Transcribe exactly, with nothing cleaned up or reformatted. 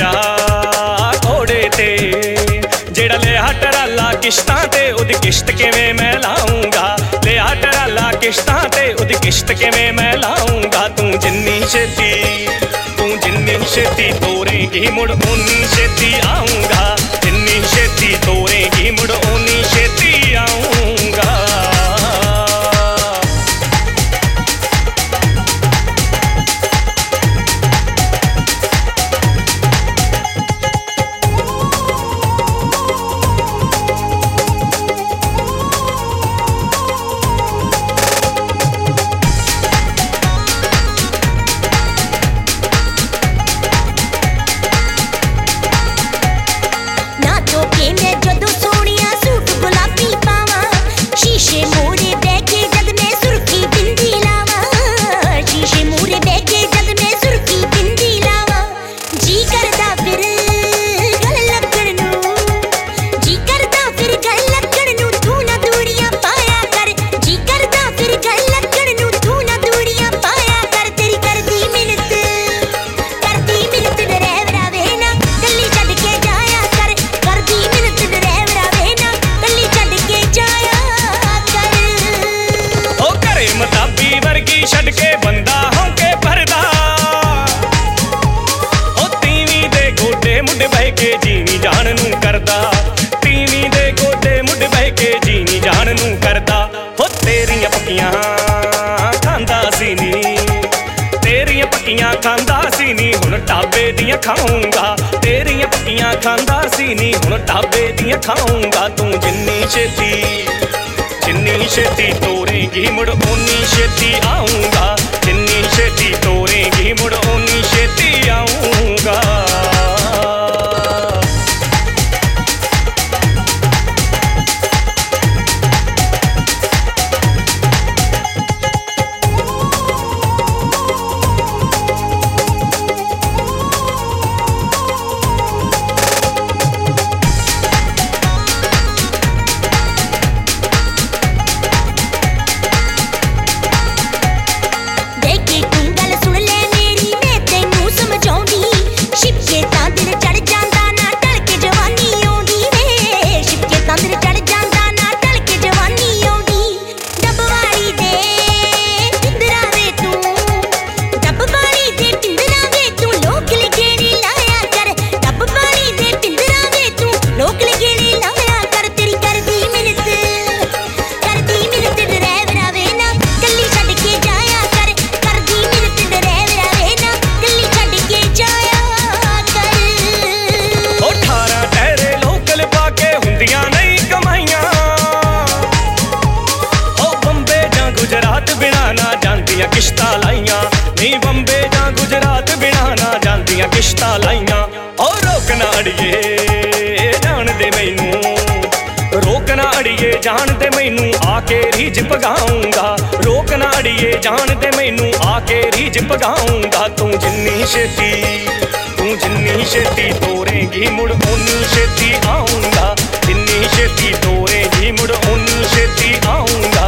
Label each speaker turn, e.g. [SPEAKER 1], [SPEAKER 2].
[SPEAKER 1] फिरदा घोड़े ते, जेड़ा लिया टराला किश्तां ते उदी किश्त किवें मैं लाऊंगा, लिया टराला किश्तां ते उदी किश्त किवें मैं लाऊंगा। तू जिन्नी छेती तू जिन्नी छेती तोरेगी मुड़ उन्नी छेती आऊंगा, जिन्नी छेती तोरेगी मुड़ उन्नी छेती आऊंगा। छड़ के बंदा होके भरदा ओ तीवी दे गोडे मुड बह के जीनी जान नू करदा, तीवी दे गोडे मुड बह के जीनी जान नू करदा। हो तेरियां पक्कियां खांदा सी नी, तेरियां पक्कियां खांदा सी नी हुण ढाबे दियां खाऊंगा, तेरियां पक्कियां खांदा सी नी हुण ढाबे दियां खाऊंगा। तू जिन्नी छेती जिन्नी छेती तोरेगी मुड़ उन्नी छेती आऊंगा, जिन्नी छेती तोरेगी मुड़ उन्नी छेती आऊंगा। किश्ता लाइया नी बंबे जा गुजरात बिना ना जांदियां किश्ता लाइया। और रोकना अड़िए जान दे मैनू, रोकना अड़िए जान दे मैनू आके रीज पगाऊंगा, रोकना अड़िए जान दे मैनू आके रीज पगाऊंगा। तू जिन्नी छेती तू जिन्नी छेती तोरेगी मुड़ उन्नी छेती आऊंगा, जिन्नी छेती तोरेगी मुड़ उन्नी छेती आऊंगा।